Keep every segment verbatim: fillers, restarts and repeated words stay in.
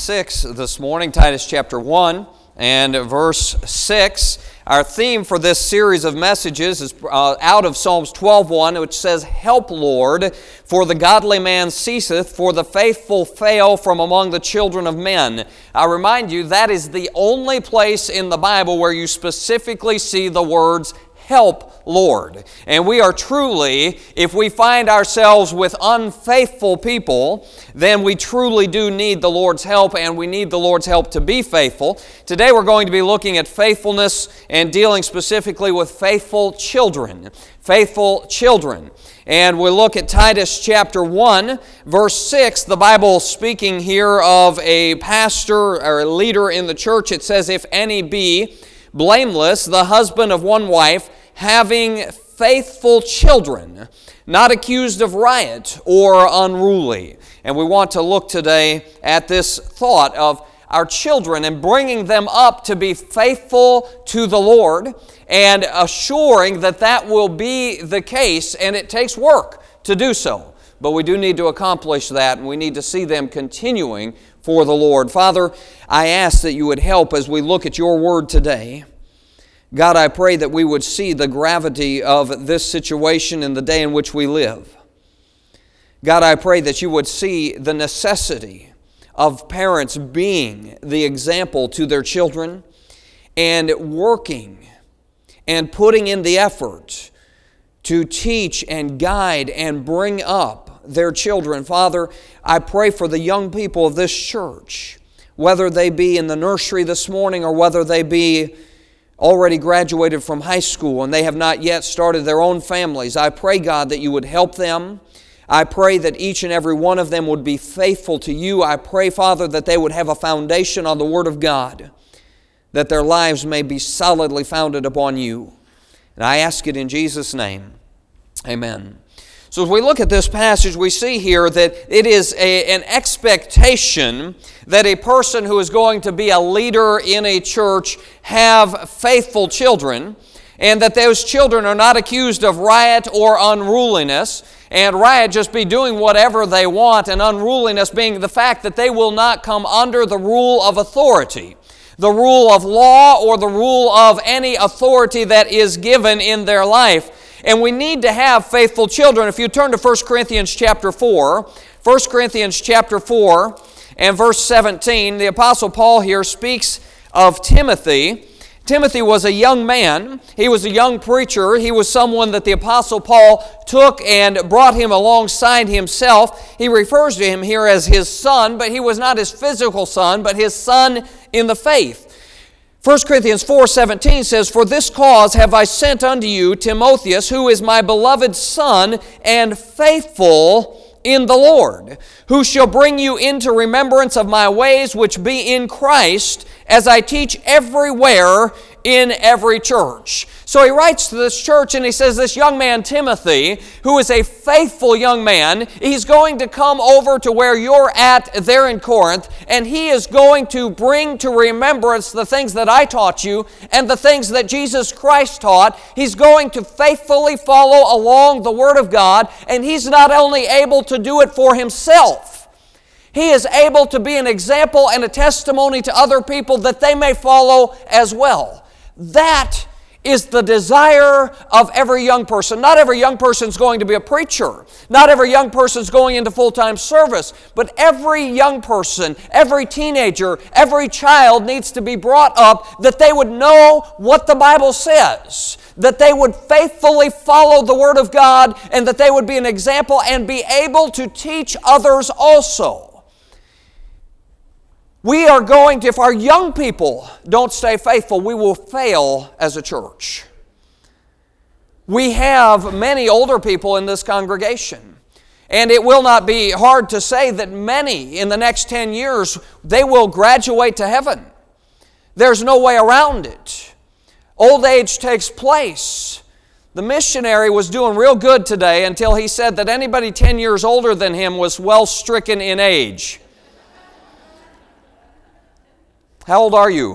six this morning, Titus chapter one and verse six. Our theme for this series of messages is uh, out of Psalms twelve one, which says, "Help, Lord, for the godly man ceaseth, for the faithful fail from among the children of men." I remind you, that is the only place in the Bible where you specifically see the words, "Help, Lord." And we are truly, if we find ourselves with unfaithful people, then we truly do need the Lord's help, and we need the Lord's help to be faithful. Today we're going to be looking at faithfulness and dealing specifically with faithful children. Faithful children. And we'll look at Titus chapter one, verse six. The Bible speaking here of a pastor or a leader in the church. It says, "If any be blameless, the husband of one wife, having faithful children, not accused of riot or unruly." And we want to look today at this thought of our children and bringing them up to be faithful to the Lord and assuring that that will be the case, and it takes work to do so. But we do need to accomplish that, and we need to see them continuing for the Lord. Father, I ask that you would help as we look at your word today. God, I pray that we would see the gravity of this situation in the day in which we live. God, I pray that you would see the necessity of parents being the example to their children and working and putting in the effort to teach and guide and bring up their children. Father, I pray for the young people of this church, whether they be in the nursery this morning or whether they be already graduated from high school and they have not yet started their own families. I pray, God, that you would help them. I pray that each and every one of them would be faithful to you. I pray, Father, that they would have a foundation on the Word of God, that their lives may be solidly founded upon you. And I ask it in Jesus' name. Amen. So as we look at this passage, we see here that it is a, an expectation that a person who is going to be a leader in a church have faithful children, and that those children are not accused of riot or unruliness, and riot just be doing whatever they want, and unruliness being the fact that they will not come under the rule of authority, the rule of law or the rule of any authority that is given in their life. And we need to have faithful children. If you turn to First Corinthians chapter four, First Corinthians chapter four and verse seventeen, the Apostle Paul here speaks of Timothy. Timothy was a young man. He was a young preacher. He was someone that the Apostle Paul took and brought him alongside himself. He refers to him here as his son, but he was not his physical son, but his son in the faith. First Corinthians four seventeen says, "For this cause have I sent unto you Timotheus, who is my beloved son and faithful in the Lord, who shall bring you into remembrance of my ways which be in Christ, as I teach everywhere in every church." So he writes to this church and he says, this young man Timothy, who is a faithful young man, he's going to come over to where you're at there in Corinth, and he is going to bring to remembrance the things that I taught you and the things that Jesus Christ taught. He's going to faithfully follow along the Word of God, and he's not only able to do it for himself, he is able to be an example and a testimony to other people that they may follow as well. That is the desire of every young person. Not every young person is going to be a preacher. Not every young person is going into full-time service. But every young person, every teenager, every child needs to be brought up that they would know what the Bible says, that they would faithfully follow the Word of God, and that they would be an example and be able to teach others also. We are going to, if our young people don't stay faithful, we will fail as a church. We have many older people in this congregation, and it will not be hard to say that many in the next ten years, they will graduate to heaven. There's no way around it. Old age takes place. The missionary was doing real good today until he said that anybody ten years older than him was well stricken in age. How old are you?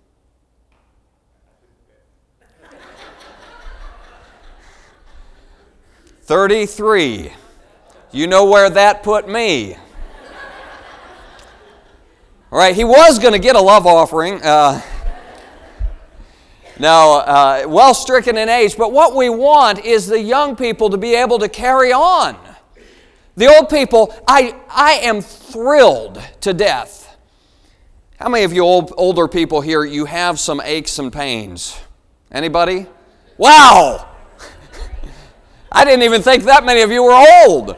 thirty-three. You know where that put me. All right, he was going to get a love offering. Uh, no, uh, well stricken in age. But what we want is the young people to be able to carry on. The old people, I, I am thrilled to death. How many of you old, older people here, you have some aches and pains? Anybody? Wow! I didn't even think that many of you were old.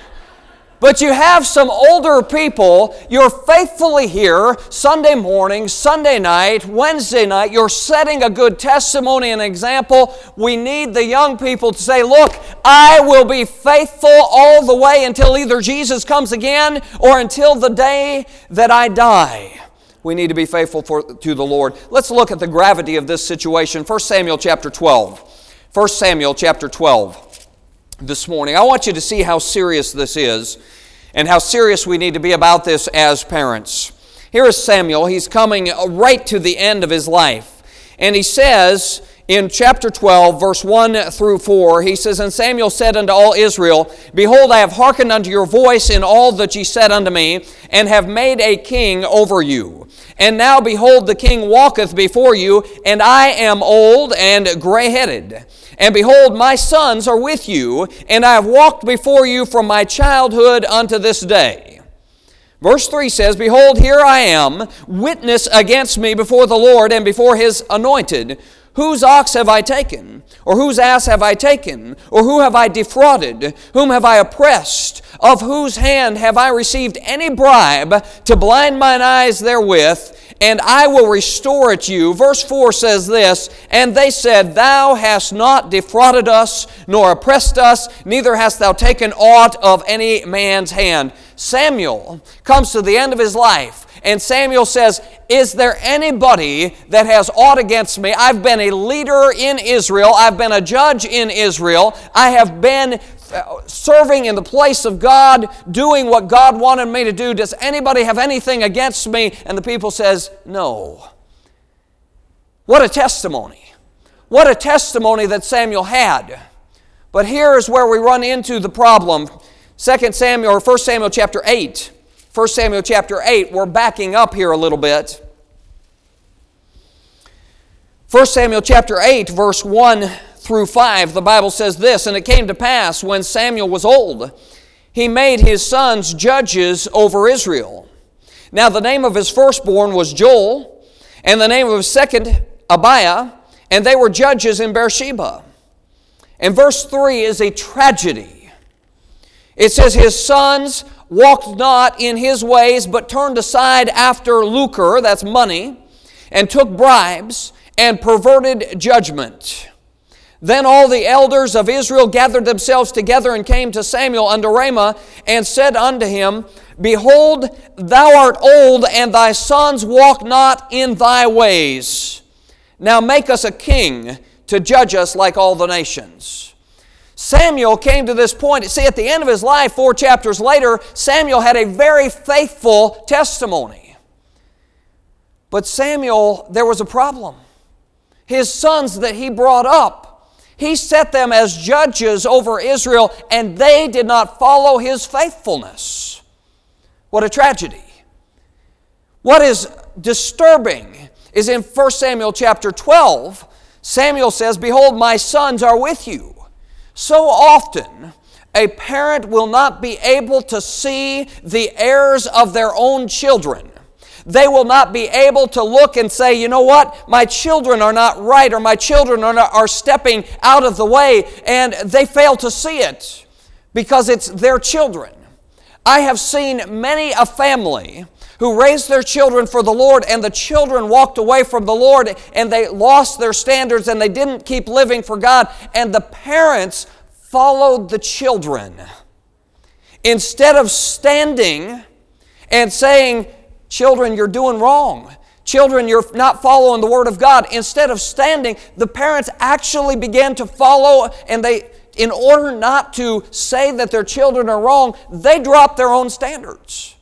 But you have some older people, you're faithfully here Sunday morning, Sunday night, Wednesday night, you're setting a good testimony and example. We need the young people to say, look, I will be faithful all the way until either Jesus comes again or until the day that I die. We need to be faithful for, to the Lord. Let's look at the gravity of this situation. First Samuel chapter twelve. First Samuel chapter twelve. This morning. I want you to see how serious this is and how serious we need to be about this as parents. Here is Samuel. He's coming right to the end of his life. And he says in chapter twelve, verse one through four, he says, And Samuel said unto all Israel, Behold, I have hearkened unto your voice in all that ye said unto me, and have made a king over you. And now, behold, the king walketh before you, and I am old and gray-headed. And behold, my sons are with you, and I have walked before you from my childhood unto this day. Verse three says, Behold, here I am, witness against me before the Lord and before His anointed. Whose ox have I taken? Or whose ass have I taken? Or who have I defrauded? Whom have I oppressed? Of whose hand have I received any bribe to blind mine eyes therewith? And I will restore it you. Verse four says this, And they said, Thou hast not defrauded us, nor oppressed us, neither hast thou taken aught of any man's hand. Samuel comes to the end of his life, and Samuel says, Is there anybody that has aught against me? I've been a leader in Israel. I've been a judge in Israel. I have been serving in the place of God, doing what God wanted me to do. Does anybody have anything against me? And the people says, no. What a testimony. What a testimony that Samuel had. But here is where we run into the problem. Second Samuel, or First Samuel chapter eight. First Samuel chapter eight, we're backing up here a little bit. First Samuel chapter eight, verse one through five, the Bible says this, And it came to pass, when Samuel was old, he made his sons judges over Israel. Now the name of his firstborn was Joel, and the name of his second Abiah, and they were judges in Beersheba. And verse three is a tragedy. It says, His sons walked not in his ways, but turned aside after lucre, that's money, and took bribes, and perverted judgment. Then all the elders of Israel gathered themselves together and came to Samuel unto Ramah, and said unto him, Behold, thou art old, and thy sons walk not in thy ways. Now make us a king to judge us like all the nations. Samuel came to this point. See, at the end of his life, four chapters later, Samuel had a very faithful testimony. But Samuel, there was a problem. His sons that he brought up, he set them as judges over Israel, and they did not follow his faithfulness. What a tragedy. What is disturbing is in First Samuel chapter twelve, Samuel says, Behold, my sons are with you. So often, a parent will not be able to see the errors of their own children. They will not be able to look and say, you know what, my children are not right, or my children are, not, are stepping out of the way, and they fail to see it because it's their children. I have seen many a family who raised their children for the Lord, and the children walked away from the Lord, and they lost their standards, and they didn't keep living for God, and the parents followed the children. Instead of standing and saying, children, you're doing wrong. Children, you're not following the Word of God. Instead of standing, the parents actually began to follow, and they, in order not to say that their children are wrong, they dropped their own standards.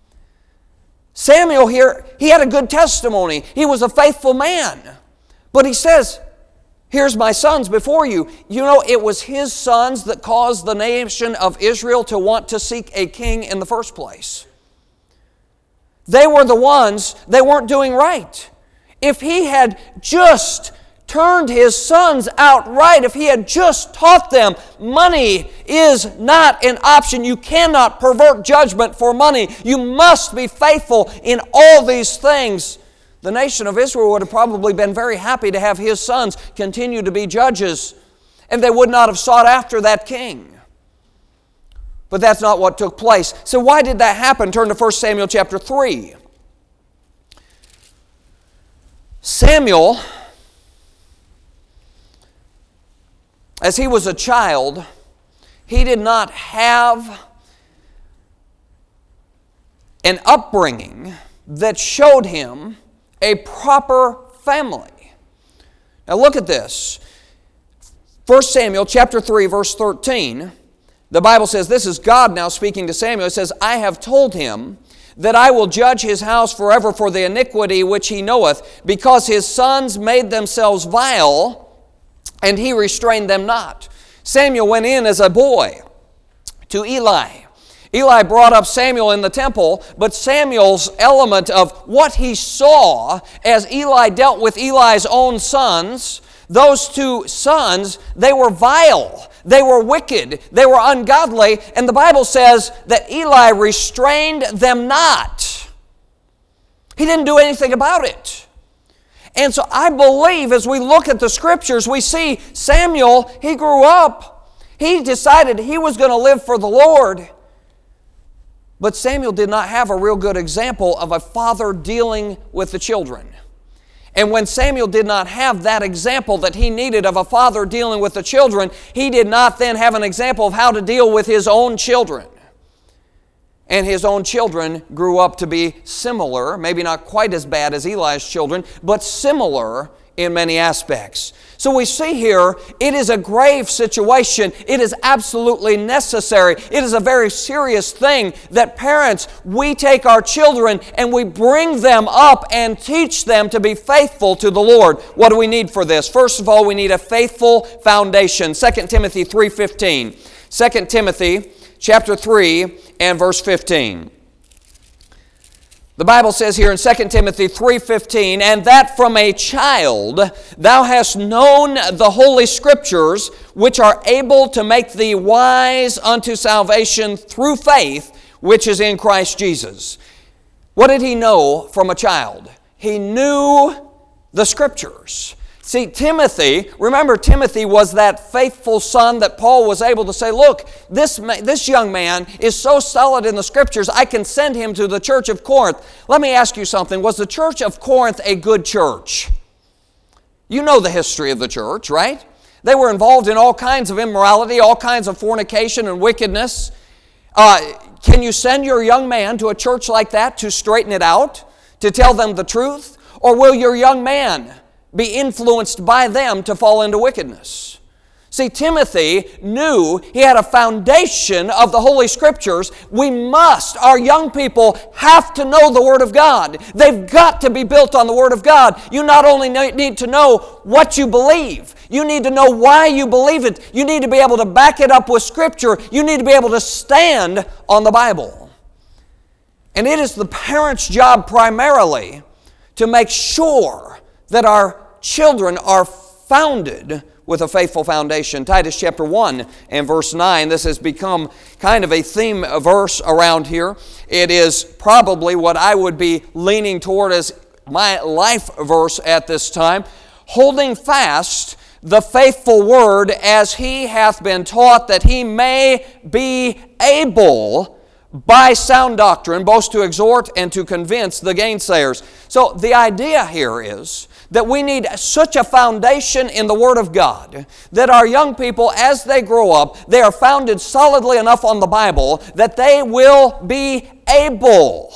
Samuel here, he had a good testimony. He was a faithful man. But he says, here's my sons before you. You know, it was his sons that caused the nation of Israel to want to seek a king in the first place. They were the ones, they weren't doing right. If he had just turned his sons out right, if he had just taught them money is not an option. You cannot pervert judgment for money. You must be faithful in all these things. The nation of Israel would have probably been very happy to have his sons continue to be judges, and they would not have sought after that king. But that's not what took place. So why did that happen? Turn to First Samuel chapter three. Samuel, as he was a child, he did not have an upbringing that showed him a proper family. Now look at this. First Samuel chapter three, verse thirteen. The Bible says, this is God now speaking to Samuel. It says, I have told him that I will judge his house forever for the iniquity which he knoweth, because his sons made themselves vile, and he restrained them not. Samuel went in as a boy to Eli. Eli brought up Samuel in the temple, but Samuel's element of what he saw as Eli dealt with Eli's own sons, those two sons, they were vile. They were wicked. They were ungodly. And the Bible says that Eli restrained them not. He didn't do anything about it. And so I believe as we look at the Scriptures, we see Samuel, he grew up. He decided he was going to live for the Lord. But Samuel did not have a real good example of a father dealing with the children. And when Samuel did not have that example that he needed of a father dealing with the children, he did not then have an example of how to deal with his own children. And his own children grew up to be similar, maybe not quite as bad as Eli's children, but similar in many aspects. So we see here, it is a grave situation. It is absolutely necessary. It is a very serious thing that parents, we take our children and we bring them up and teach them to be faithful to the Lord. What do we need for this? First of all, we need a faithful foundation. Second Timothy three fifteen. Second Timothy chapter three and verse fifteen. The Bible says here in Second Timothy three fifteen, and that from a child thou hast known the Holy Scriptures, which are able to make thee wise unto salvation through faith, which is in Christ Jesus. What did he know from a child? He knew the Scriptures. See, Timothy, remember Timothy was that faithful son that Paul was able to say, look, this, this young man is so solid in the Scriptures, I can send him to the church of Corinth. Let me ask you something. Was the church of Corinth a good church? You know the history of the church, right? They were involved in all kinds of immorality, all kinds of fornication and wickedness. Uh, can you send your young man to a church like that to straighten it out, to tell them the truth? Or will your young man be influenced by them to fall into wickedness? See, Timothy knew he had a foundation of the Holy Scriptures. We must, our young people have to know the Word of God. They've got to be built on the Word of God. You not only need to know what you believe, you need to know why you believe it. You need to be able to back it up with Scripture. You need to be able to stand on the Bible. And it is the parent's job primarily to make sure that our children are founded with a faithful foundation. Titus chapter one and verse nine, this has become kind of a theme verse around here. It is probably what I would be leaning toward as my life verse at this time. Holding fast the faithful word as he hath been taught, that he may be able by sound doctrine both to exhort and to convince the gainsayers. So the idea here is that we need such a foundation in the Word of God that our young people, as they grow up, they are founded solidly enough on the Bible that they will be able.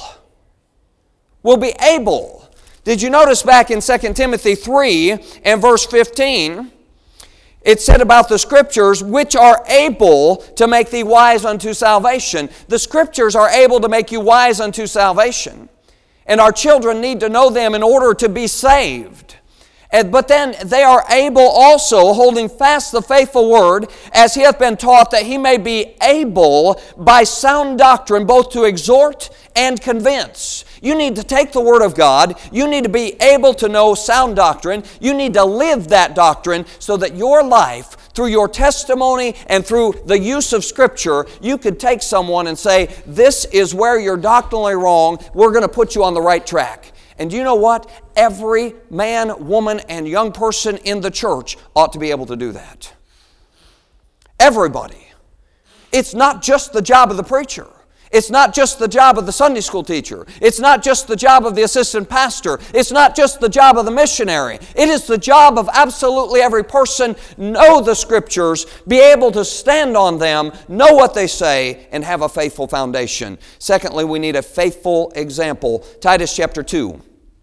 Will be able. Did you notice back in Second Timothy three and verse fifteen, it said about the Scriptures, which are able to make thee wise unto salvation. The Scriptures are able to make you wise unto salvation. And our children need to know them in order to be saved. And, but then they are able also, holding fast the faithful word, as he hath been taught, that he may be able by sound doctrine both to exhort and convince. You need to take the Word of God. You need to be able to know sound doctrine. You need to live that doctrine so that your life, through your testimony and through the use of Scripture, you could take someone and say, this is where you're doctrinally wrong. We're going to put you on the right track. And you know what? Every man, woman, and young person in the church ought to be able to do that. Everybody. It's not just the job of the preacher. It's not just the job of the Sunday school teacher. It's not just the job of the assistant pastor. It's not just the job of the missionary. It is the job of absolutely every person. Know the Scriptures, be able to stand on them, know what they say, and have a faithful foundation. Secondly, we need a faithful example. Titus chapter two.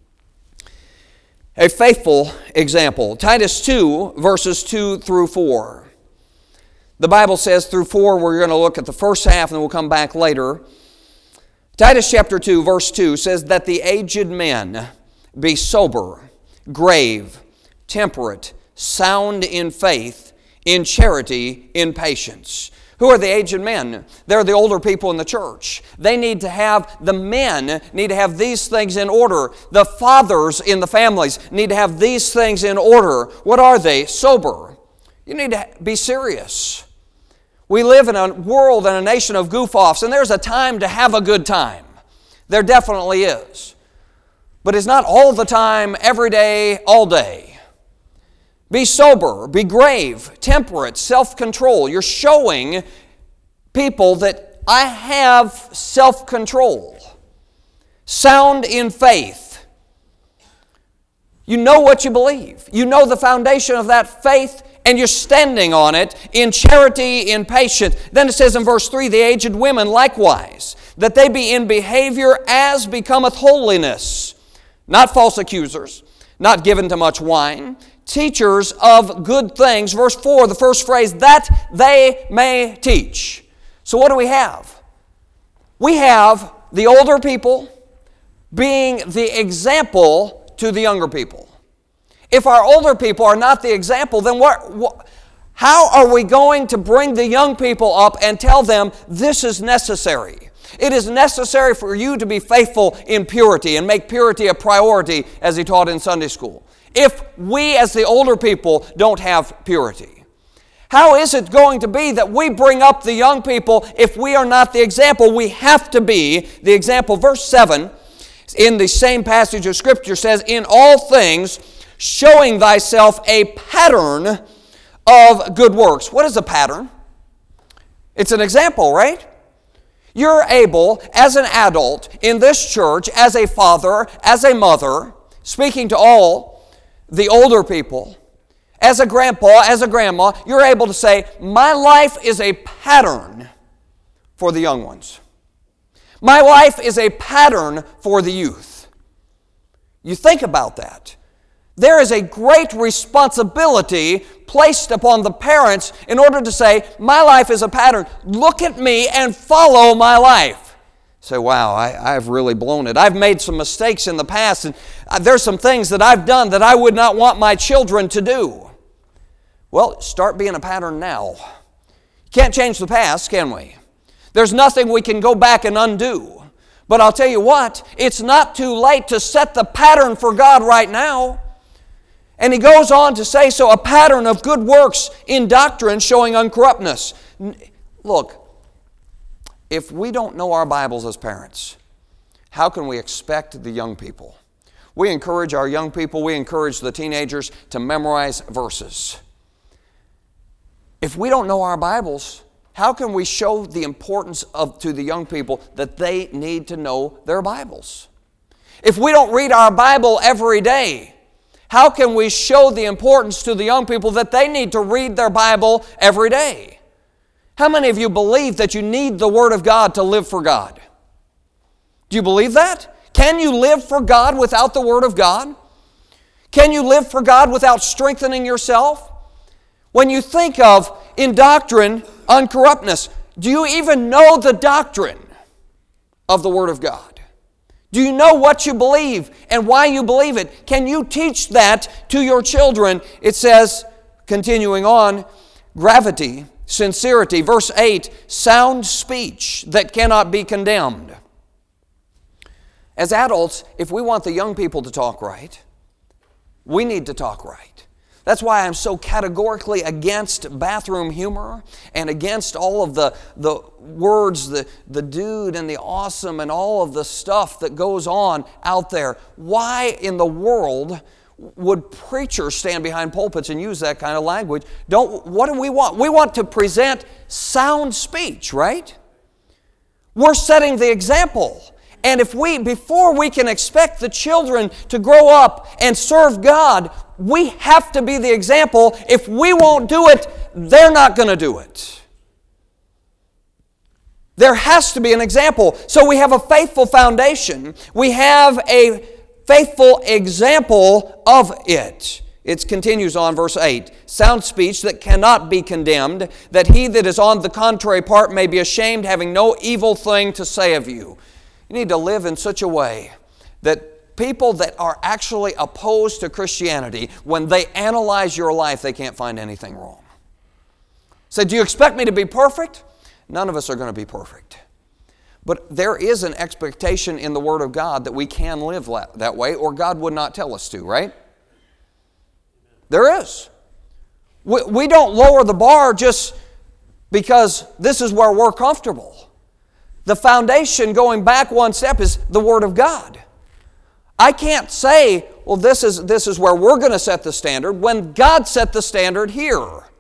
A faithful example. Titus two, verses two through four. The Bible says through four, we're going to look at the first half and then we'll come back later. Titus chapter two, verse two says that the aged men be sober, grave, temperate, sound in faith, in charity, in patience. Who are the aged men? They're the older people in the church. They need to have, the men need to have these things in order. The fathers in the families need to have these things in order. What are they? Sober. You need to be serious. We live in a world and a nation of goof-offs, and there's a time to have a good time. There definitely is. But it's not all the time, every day, all day. Be sober, be grave, temperate, self-control. You're showing people that I have self-control. Sound in faith. You know what you believe. You know the foundation of that faith, and you're standing on it in charity, in patience. Then it says in verse three, the aged women likewise, that they be in behavior as becometh holiness, not false accusers, not given to much wine, teachers of good things. Verse four, the first phrase, that they may teach. So what do we have? We have the older people being the example to the younger people. If our older people are not the example, then what, what, how are we going to bring the young people up and tell them this is necessary? It is necessary for you to be faithful in purity and make purity a priority, as he taught in Sunday school. If we as the older people don't have purity, how is it going to be that we bring up the young people if we are not the example? We have to be the example. Verse seven in the same passage of Scripture says, in all things showing thyself a pattern of good works. What is a pattern? It's an example, right? You're able, as an adult in this church, as a father, as a mother, speaking to all the older people, as a grandpa, as a grandma, you're able to say, my life is a pattern for the young ones. My life is a pattern for the youth. You think about that. There is a great responsibility placed upon the parents in order to say, my life is a pattern. Look at me and follow my life. Say, wow, I, I've really blown it. I've made some mistakes in the past, and there's some things that I've done that I would not want my children to do. Well, start being a pattern now. Can't change the past, can we? There's nothing we can go back and undo. But I'll tell you what, it's not too late to set the pattern for God right now. And he goes on to say, so a pattern of good works in doctrine showing uncorruptness. Look, if we don't know our Bibles as parents, how can we expect the young people? We encourage our young people, we encourage the teenagers to memorize verses. If we don't know our Bibles, how can we show the importance of to the young people that they need to know their Bibles? If we don't read our Bible every day, how can we show the importance to the young people that they need to read their Bible every day? How many of you believe that you need the Word of God to live for God? Do you believe that? Can you live for God without the Word of God? Can you live for God without strengthening yourself? When you think of, in doctrine, uncorruptness, do you even know the doctrine of the Word of God? Do you know what you believe and why you believe it? Can you teach that to your children? It says, continuing on, gravity, sincerity. Verse eight, sound speech that cannot be condemned. As adults, if we want the young people to talk right, we need to talk right. That's why I'm so categorically against bathroom humor and against all of the, the words, the, the dude and the awesome and all of the stuff that goes on out there. Why in the world would preachers stand behind pulpits and use that kind of language? Don't, what do we want? We want to present sound speech, right? We're setting the example. And if we, before we can expect the children to grow up and serve God, we have to be the example. If we won't do it, they're not going to do it. There has to be an example. So we have a faithful foundation. We have a faithful example of it. It continues on, verse eight. Sound speech that cannot be condemned, that he that is on the contrary part may be ashamed, having no evil thing to say of you. You need to live in such a way that people that are actually opposed to Christianity, when they analyze your life, they can't find anything wrong. Say, do you expect me to be perfect? None of us are going to be perfect. But there is an expectation in the Word of God that we can live that way, or God would not tell us to, right? There is. We, we don't lower the bar just because this is where we're comfortable. The foundation, going back one step, is the Word of God. I can't say, well, this is, this is where we're going to set the standard, when God set the standard here.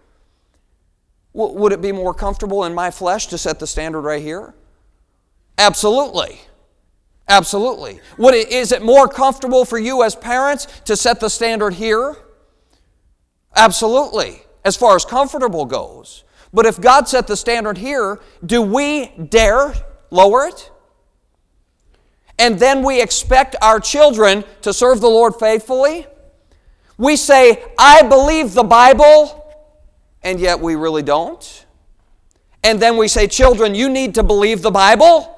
W- would it be more comfortable in my flesh to set the standard right here? Absolutely. Absolutely. Would it, is it more comfortable for you as parents to set the standard here? Absolutely, as far as comfortable goes. But if God set the standard here, do we dare lower it? And then we expect our children to serve the Lord faithfully? We say, I believe the Bible, and yet we really don't. And then we say, children, you need to believe the Bible.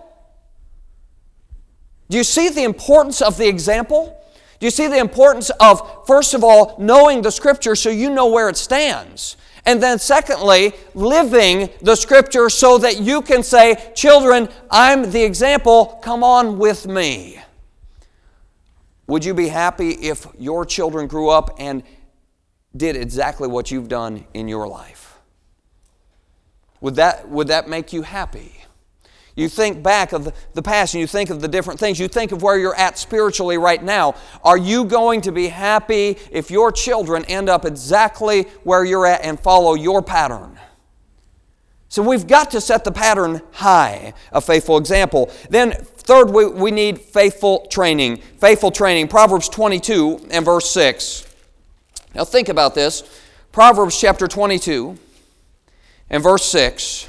Do you see the importance of the example? Do you see the importance of, first of all, knowing the Scripture so you know where it stands? And then secondly, living the Scripture so that you can say, children, I'm the example, come on with me. Would you be happy if your children grew up and did exactly what you've done in your life? Would that, would that make you happy? You think back of the past and you think of the different things. You think of where you're at spiritually right now. Are you going to be happy if your children end up exactly where you're at and follow your pattern? So we've got to set the pattern high, a faithful example. Then third, we, we need faithful training. Faithful training. Proverbs twenty-two and verse six. Now think about this. Proverbs chapter twenty-two and verse six.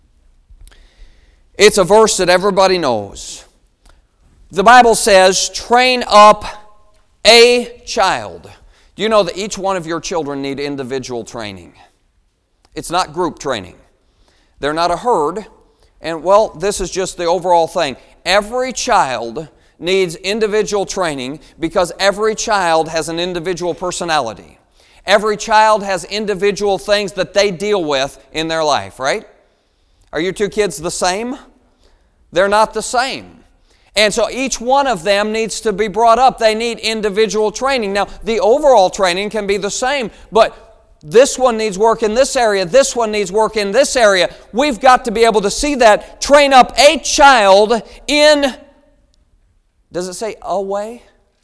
It's a verse that everybody knows. The Bible says, train up a child. Do you know that each one of your children need individual training? It's not group training. They're not a herd. And well, this is just the overall thing. Every child needs individual training because every child has an individual personality. Every child has individual things that they deal with in their life, right? Are your two kids the same? They're not the same. And so each one of them needs to be brought up. They need individual training. Now, the overall training can be the same, but this one needs work in this area, this one needs work in this area. We've got to be able to see that. Train up a child in, does it say a way? It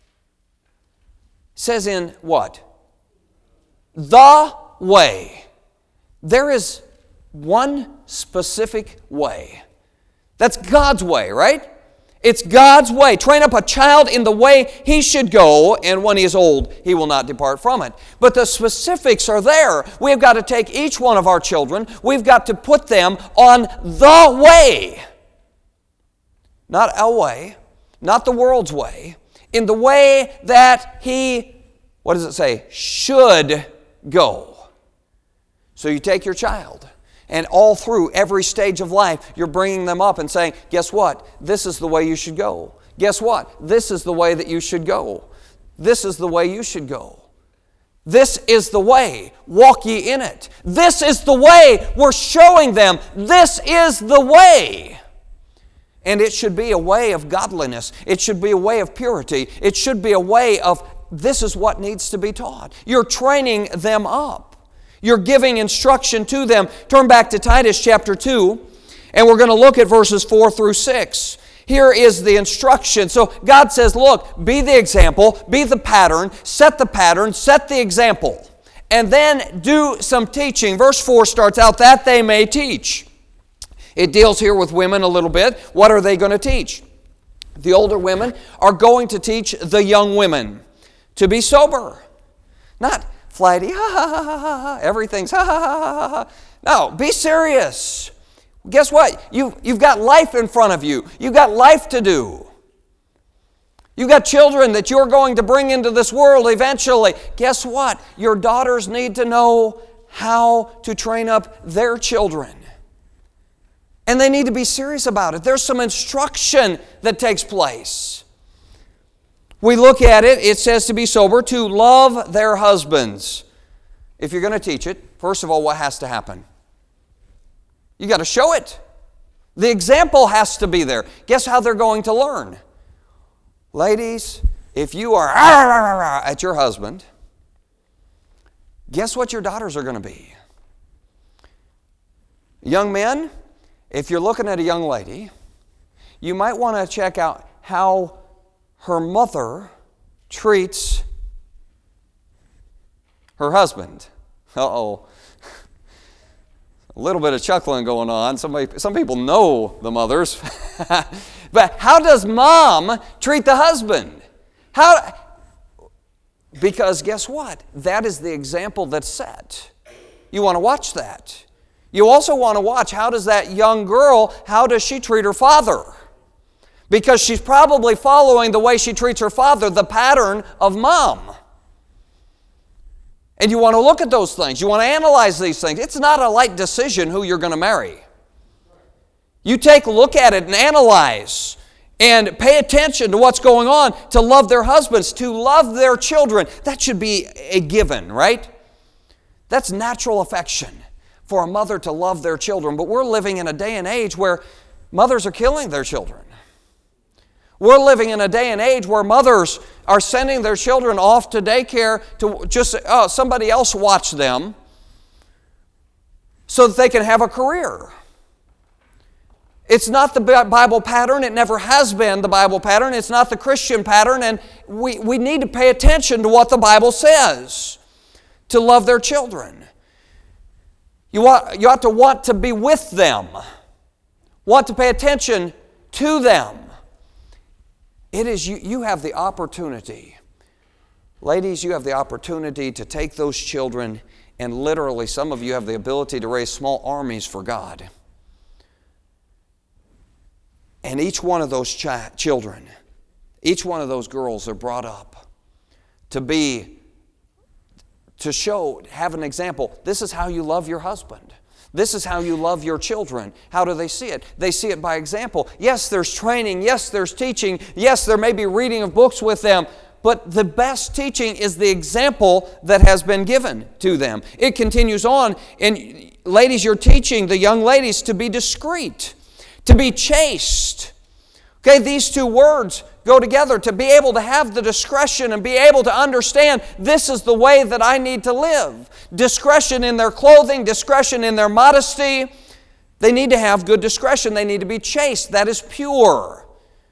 says in what? The way. There is one specific way. That's God's way, right? It's God's way. Train up a child in the way he should go, and when he is old, he will not depart from it. But the specifics are there. We've got to take each one of our children, we've got to put them on the way. Not our way, not the world's way, in the way that he, what does it say, should go. So you take your child, and all through every stage of life, you're bringing them up and saying, guess what? This is the way you should go. Guess what? This is the way that you should go. This is the way you should go. This is the way. Walk ye in it. This is the way. We're showing them this is the way. And it should be a way of godliness. It should be a way of purity. It should be a way of, this is what needs to be taught. You're training them up. You're giving instruction to them. Turn back to Titus chapter two, and we're going to look at verses four through six. Here is the instruction. So God says, look, be the example, be the pattern, set the pattern, set the example, and then do some teaching. Verse four starts out, that they may teach. It deals here with women a little bit. What are they going to teach? The older women are going to teach the young women to be sober. Not flighty, ha ha ha ha ha, everything's ha ha ha ha ha. No, be serious. Guess what? You, you've got life in front of you. You've got life to do. You've got children that you're going to bring into this world eventually. Guess what? Your daughters need to know how to train up their children. And they need to be serious about it. There's some instruction that takes place. We look at it, it says to be sober, to love their husbands. If you're going to teach it, first of all, what has to happen? You got to show it. The example has to be there. Guess how they're going to learn? Ladies, if you are at your husband, guess what your daughters are going to be? Young men, if you're looking at a young lady, you might want to check out how her mother treats her husband. Uh-oh. A little bit of chuckling going on. Somebody, some people know the mothers. But how does mom treat the husband? How? Because guess what? That is the example that's set. You want to watch that. You also want to watch, how does that young girl, how does she treat her father? Because she's probably following the way she treats her father, the pattern of mom. And you want to look at those things. You want to analyze these things. It's not a light decision who you're going to marry. You take a look at it and analyze and pay attention to what's going on, to love their husbands, to love their children. That should be a given, right? That's natural affection for a mother to love their children. But we're living in a day and age where mothers are killing their children. We're living in a day and age where mothers are sending their children off to daycare to just, oh, somebody else watch them so that they can have a career. It's not the Bible pattern. It never has been the Bible pattern. It's not the Christian pattern. And we, we need to pay attention to what the Bible says, to love their children. You ought, you ought to want to be with them, want to pay attention to them. It is you, you have the opportunity. Ladies, you have the opportunity to take those children, and literally some of you have the ability to raise small armies for God. And each one of those chi- children, each one of those girls are brought up to be, to show, have an example. This is how you love your husband. This is how you love your children. How do they see it? They see it by example. Yes, there's training. Yes, there's teaching. Yes, there may be reading of books with them. But the best teaching is the example that has been given to them. It continues on. And ladies, you're teaching the young ladies to be discreet, to be chaste. Okay, these two words go together, to be able to have the discretion and be able to understand this is the way that I need to live. Discretion in their clothing, discretion in their modesty. They need to have good discretion. They need to be chaste. That is pure.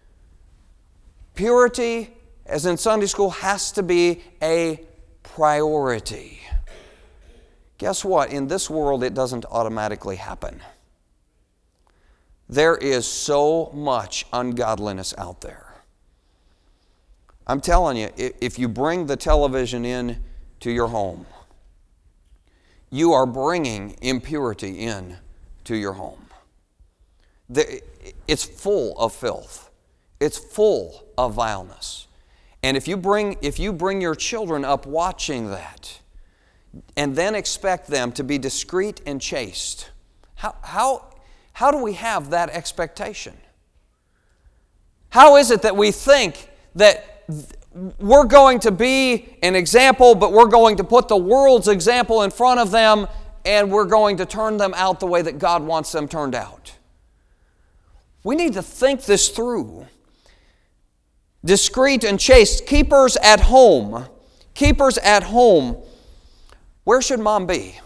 Purity, as in Sunday school, has to be a priority. Guess what? In this world, it doesn't automatically happen. There is so much ungodliness out there. I'm telling you, if you bring the television in to your home, you are bringing impurity in to your home. It's full of filth. It's full of vileness. And if you bring, if you bring your children up watching that, and then expect them to be discreet and chaste, how, how, how do we have that expectation? How is it that we think that we're going to be an example, but we're going to put the world's example in front of them, and we're going to turn them out the way that God wants them turned out? We need to think this through. Discreet and chaste, keepers at home. Keepers at home. Where should mom be?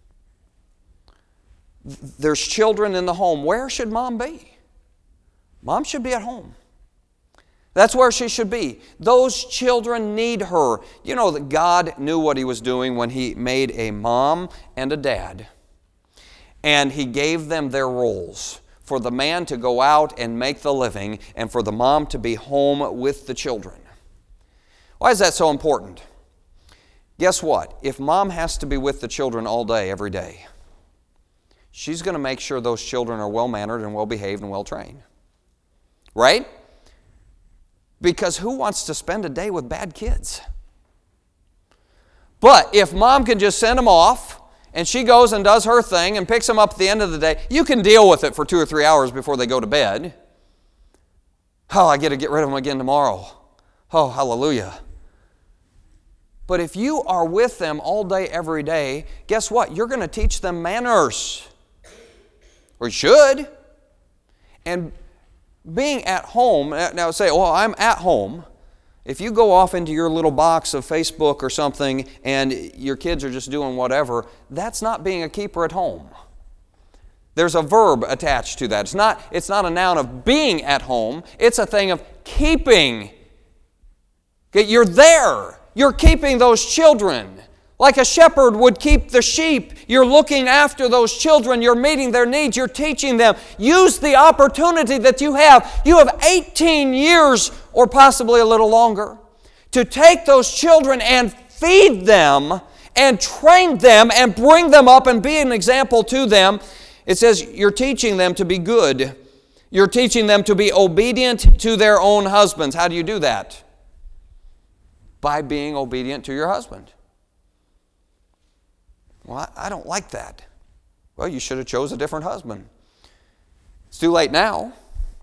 There's children in the home. Where should mom be? Mom should be at home. That's where she should be. Those children need her. You know that God knew what He was doing when He made a mom and a dad. And He gave them their roles. For the man to go out and make the living, and for the mom to be home with the children. Why is that so important? Guess what? If mom has to be with the children all day, every day, she's going to make sure those children are well-mannered and well-behaved and well-trained. Right? Because who wants to spend a day with bad kids? But if mom can just send them off, and she goes and does her thing and picks them up at the end of the day, you can deal with it for two or three hours before they go to bed. Oh, I get to get rid of them again tomorrow. Oh, hallelujah. But if you are with them all day, every day, guess what? You're going to teach them manners. Or you should. And being at home, now say, well, I'm at home. If you go off into your little box of Facebook or something and your kids are just doing whatever, that's not being a keeper at home. There's a verb attached to that. It's not, it's not a noun of being at home. It's a thing of keeping. You're there. You're keeping those children. Like a shepherd would keep the sheep. You're looking after those children. You're meeting their needs. You're teaching them. Use the opportunity that you have. You have eighteen years or possibly a little longer to take those children and feed them and train them and bring them up and be an example to them. It says you're teaching them to be good. You're teaching them to be obedient to their own husbands. How do you do that? By being obedient to your husband. Well, I don't like that. Well, you should have chose a different husband. It's too late now.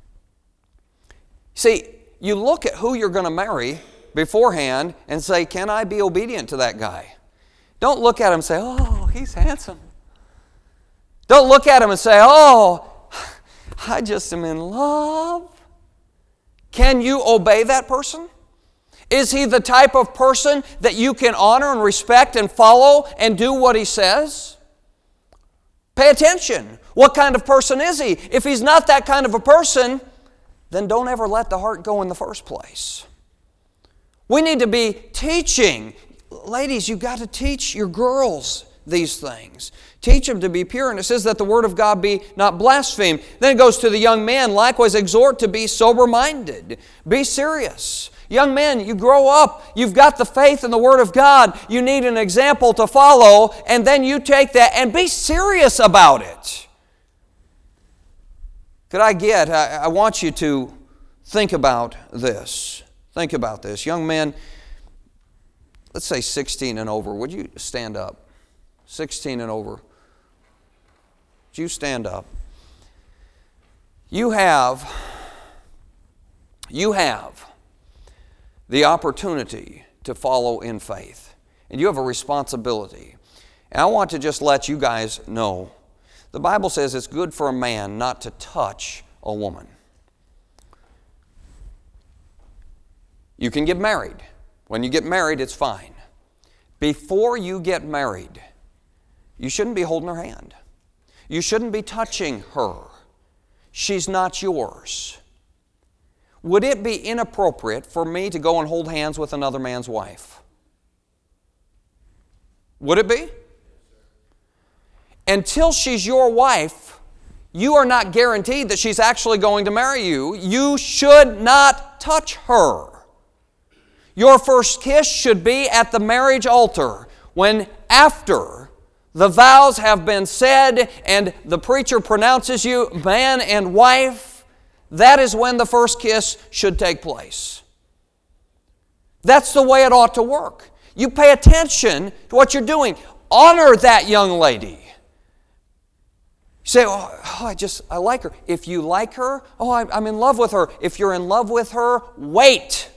See, you look at who you're going to marry beforehand and say, can I be obedient to that guy? Don't look at him and say, oh, he's handsome. Don't look at him and say, oh, I just am in love. Can you obey that person? Is he the type of person that you can honor and respect and follow and do what he says? Pay attention. What kind of person is he? If he's not that kind of a person, then don't ever let the heart go in the first place. We need to be teaching. Ladies, you've got to teach your girls these things. Teach them to be pure. And it says that the word of God be not blasphemed. Then it goes to the young man. Likewise, exhort to be sober-minded. Be serious. Young men, you grow up, you've got the faith in the Word of God, you need an example to follow, and then you take that and be serious about it. Could I get, I, I want you to think about this. Think about this. Young men, let's say sixteen and over, would you stand up? sixteen and over. Would you stand up? You have, you have, the opportunity to follow in faith. And you have a responsibility. And I want to just let you guys know, the Bible says it's good for a man not to touch a woman. You can get married. When you get married, it's fine. Before you get married, you shouldn't be holding her hand. You shouldn't be touching her. She's not yours. Would it be inappropriate for me to go and hold hands with another man's wife? Would it be? Until she's your wife, you are not guaranteed that she's actually going to marry you. You should not touch her. Your first kiss should be at the marriage altar, when after the vows have been said and the preacher pronounces you man and wife. That is when the first kiss should take place. That's the way it ought to work. You pay attention to what you're doing. Honor that young lady. You say, oh, oh I just, I like her. If you like her, oh, I'm in love with her. If you're in love with her, wait.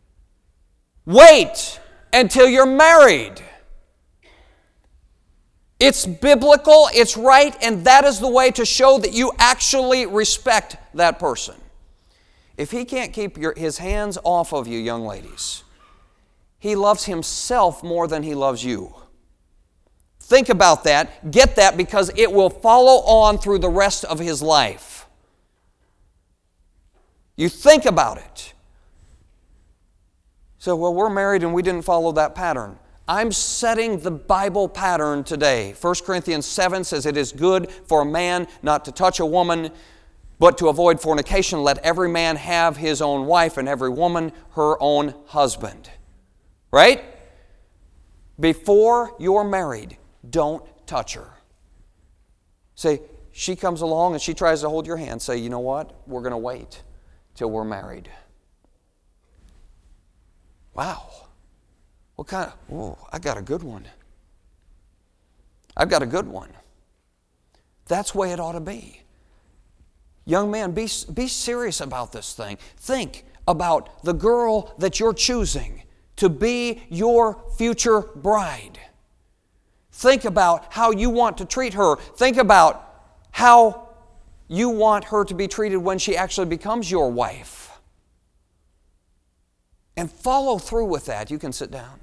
Wait until you're married. It's biblical, it's right, and that is the way to show that you actually respect that person. If he can't keep your, his hands off of you, young ladies, he loves himself more than he loves you. Think about that. Get that, because it will follow on through the rest of his life. You think about it. So, well, we're married and we didn't follow that pattern. I'm setting the Bible pattern today. First Corinthians seven says it is good for a man not to touch a woman, but to avoid fornication. Let every man have his own wife and every woman her own husband. Right? Before you're married, don't touch her. Say, she comes along and she tries to hold your hand. Say, you know what? We're going to wait till we're married. Wow. What kind of, oh, I got a good one. I've got a good one. That's the way it ought to be. Young man, be, be serious about this thing. Think about the girl that you're choosing to be your future bride. Think about how you want to treat her. Think about how you want her to be treated when she actually becomes your wife. And follow through with that. You can sit down.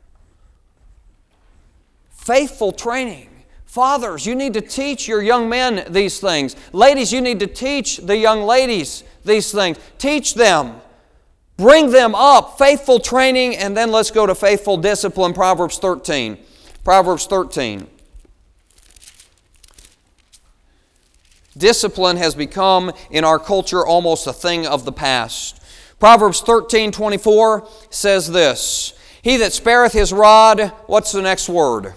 Faithful training. Fathers, you need to teach your young men these things. Ladies, you need to teach the young ladies these things. Teach them. Bring them up. Faithful training, and then let's go to faithful discipline, Proverbs thirteen. Proverbs thirteen. Discipline has become, in our culture, almost a thing of the past. Proverbs thirteen twenty-four says this, he that spareth his rod, what's the next word?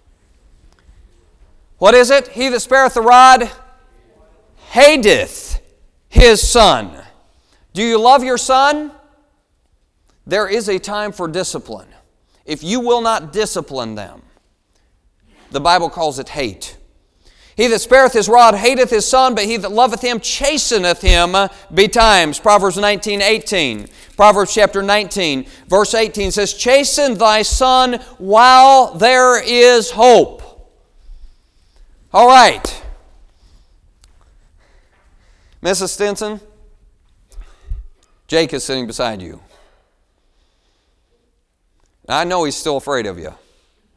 What is it? He that spareth the rod hateth his son. Do you love your son? There is a time for discipline. If you will not discipline them, the Bible calls it hate. He that spareth his rod hateth his son, but he that loveth him chasteneth him betimes. Proverbs nineteen eighteen. Proverbs chapter nineteen, verse eighteen says, chasten thy son while there is hope. All right. Missus Stinson, Jake is sitting beside you. I know he's still afraid of you.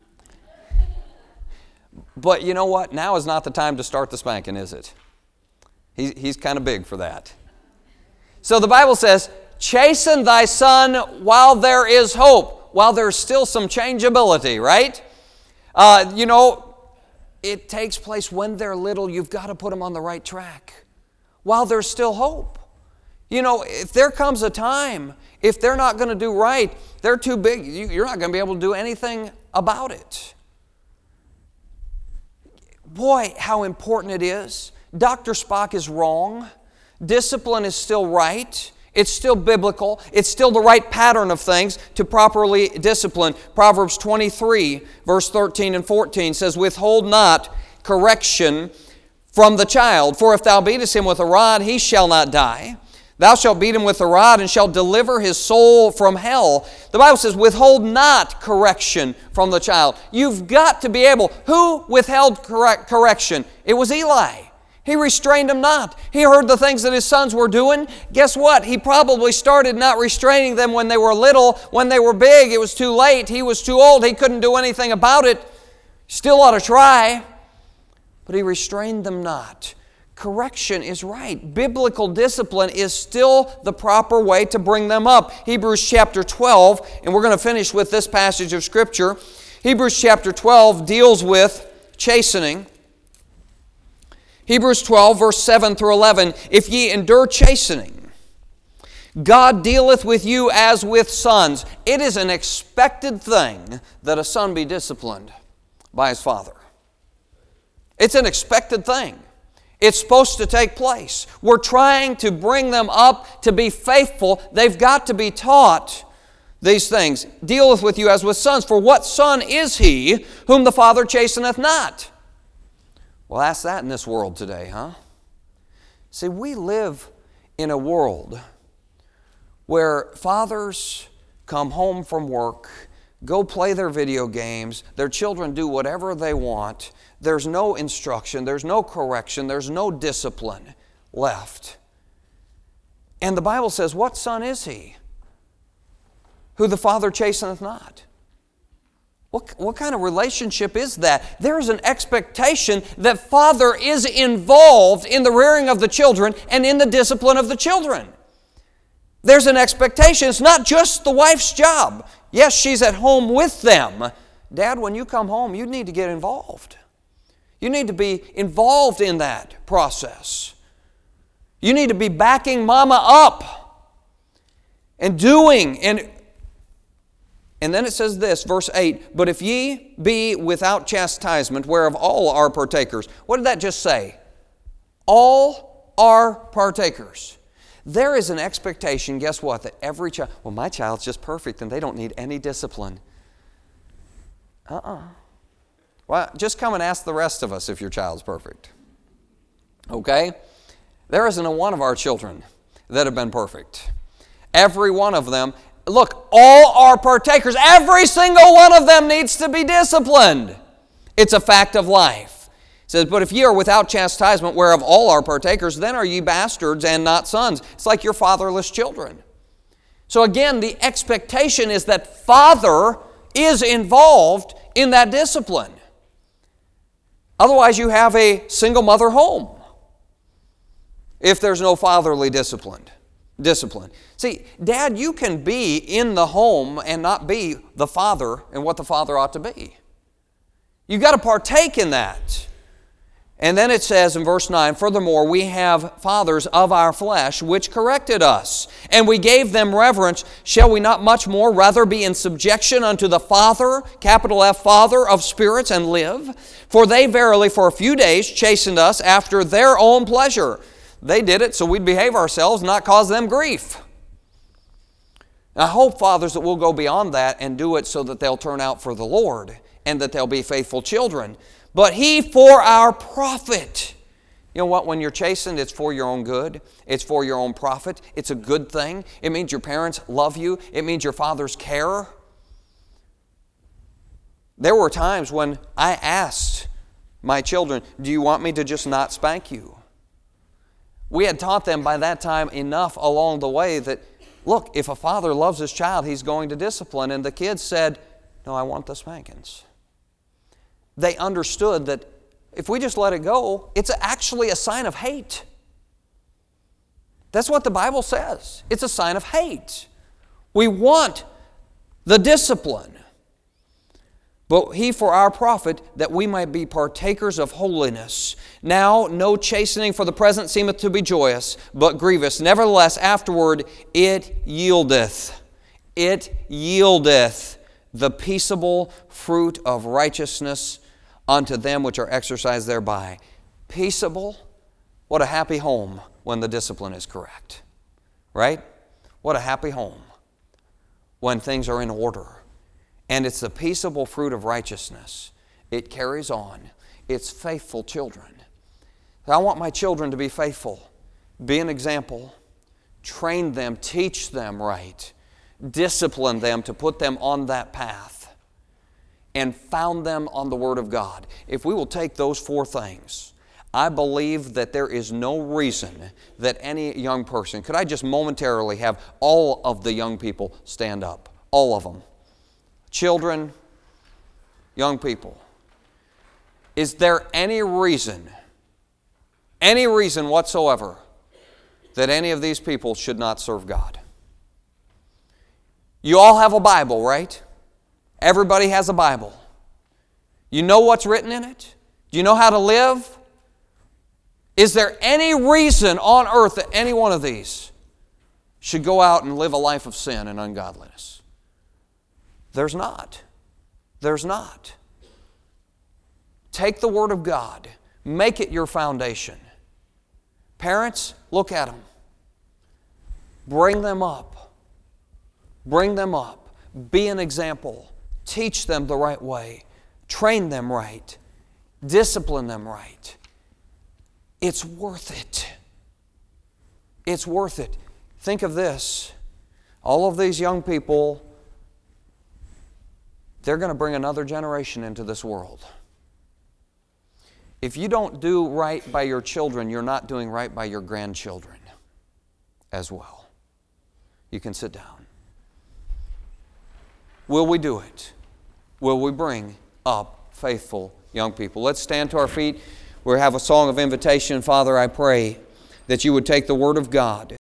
But you know what? Now is not the time to start the spanking, is it? He, he's kind of big for that. So the Bible says, chasten thy son while there is hope, while there's still some changeability, right? Uh, you know, it takes place when they're little. You've got to put them on the right track while there's still hope. You know, if there comes a time, if they're not going to do right, they're too big. You're not going to be able to do anything about it. Boy, how important it is. Doctor Spock is wrong. Discipline is still right. It's still biblical. It's still the right pattern of things to properly discipline. Proverbs twenty-three, verse thirteen and fourteen says, withhold not correction from the child, for if thou beatest him with a rod, he shall not die. Thou shalt beat him with a rod and shalt deliver his soul from hell. The Bible says, withhold not correction from the child. You've got to be able. Who withheld correct correction? It was Eli. He restrained him not. He heard the things that his sons were doing. Guess what? He probably started not restraining them when they were little. When they were big, it was too late. He was too old. He couldn't do anything about it. Still ought to try. But he restrained them not. Correction is right. Biblical discipline is still the proper way to bring them up. Hebrews chapter twelve, and we're going to finish with this passage of Scripture. Hebrews chapter twelve deals with chastening. Hebrews twelve, verse seven through eleven, if ye endure chastening, God dealeth with you as with sons. It is an expected thing that a son be disciplined by his father. It's an expected thing. It's supposed to take place. We're trying to bring them up to be faithful. They've got to be taught these things. Dealeth with you as with sons. For what son is he whom the father chasteneth not? Well, ask that in this world today, huh? See, we live in a world where fathers come home from work, go play their video games. Their children do whatever they want. There's no instruction. There's no correction. There's no discipline left. And the Bible says, what son is he who the father chasteneth not? What, what kind of relationship is that? There is an expectation that father is involved in the rearing of the children and in the discipline of the children. There's an expectation. It's not just the wife's job. Yes, she's at home with them. Dad, when you come home, you need to get involved. You need to be involved in that process. You need to be backing mama up and doing. And, and then it says this, verse eight, but if ye be without chastisement, whereof all are partakers. What did that just say? All are partakers. There is an expectation, guess what, that every child, well, my child's just perfect and they don't need any discipline. Uh-uh. Well, just come and ask the rest of us if your child's perfect. Okay? There isn't a one of our children that have been perfect. Every one of them, look, all are partakers. Every single one of them needs to be disciplined. It's a fact of life. It says, but if ye are without chastisement, whereof all are partakers, then are ye bastards and not sons. It's like your fatherless children. So again, the expectation is that father is involved in that discipline. Otherwise, you have a single mother home if there's no fatherly discipline. Discipline. See, Dad, you can be in the home and not be the father and what the father ought to be. You've got to partake in that. And then it says in verse nine, furthermore, we have fathers of our flesh which corrected us, and we gave them reverence. Shall we not much more rather be in subjection unto the Father, capital F, Father of spirits, and live? For they verily for a few days chastened us after their own pleasure. They did it so we'd behave ourselves, not cause them grief. I hope, fathers, that we'll go beyond that and do it so that they'll turn out for the Lord and that they'll be faithful children. But He for our profit. You know what? When you're chastened, it's for your own good. It's for your own profit. It's a good thing. It means your parents love you. It means your fathers care. There were times when I asked my children, do you want me to just not spank you? We had taught them by that time enough along the way that, look, if a father loves his child, he's going to discipline. And the kids said, no, I want the spankings. They understood that if we just let it go, it's actually a sign of hate. That's what the Bible says. It's a sign of hate. We want the discipline. But He for our profit, that we might be partakers of holiness. Now no chastening for the present seemeth to be joyous, but grievous. Nevertheless, afterward it yieldeth. It yieldeth the peaceable fruit of righteousness unto them which are exercised thereby. Peaceable? What a happy home when the discipline is correct. Right? What a happy home when things are in order. And it's the peaceable fruit of righteousness. It carries on. It's faithful children. I want my children to be faithful. Be an example. Train them. Teach them right. Discipline them to put them on that path. And found them on the Word of God. If we will take those four things, I believe that there is no reason that any young person, could I just momentarily have all of the young people stand up? All of them. Children, young people. Is there any reason, any reason whatsoever, that any of these people should not serve God? You all have a Bible, right? Everybody has a Bible. You know what's written in it? Do you know how to live? Is there any reason on earth that any one of these should go out and live a life of sin and ungodliness? There's not. There's not. Take the Word of God. Make it your foundation. Parents, look at them. Bring them up. Bring them up. Be an example. Teach them the right way. Train them right. Discipline them right. It's worth it. It's worth it. Think of this. All of these young people they're going to bring another generation into this world. If you don't do right by your children, you're not doing right by your grandchildren as well. You can sit down. Will we do it? Will we bring up faithful young people? Let's stand to our feet. We have a song of invitation. Father, I pray that you would take the Word of God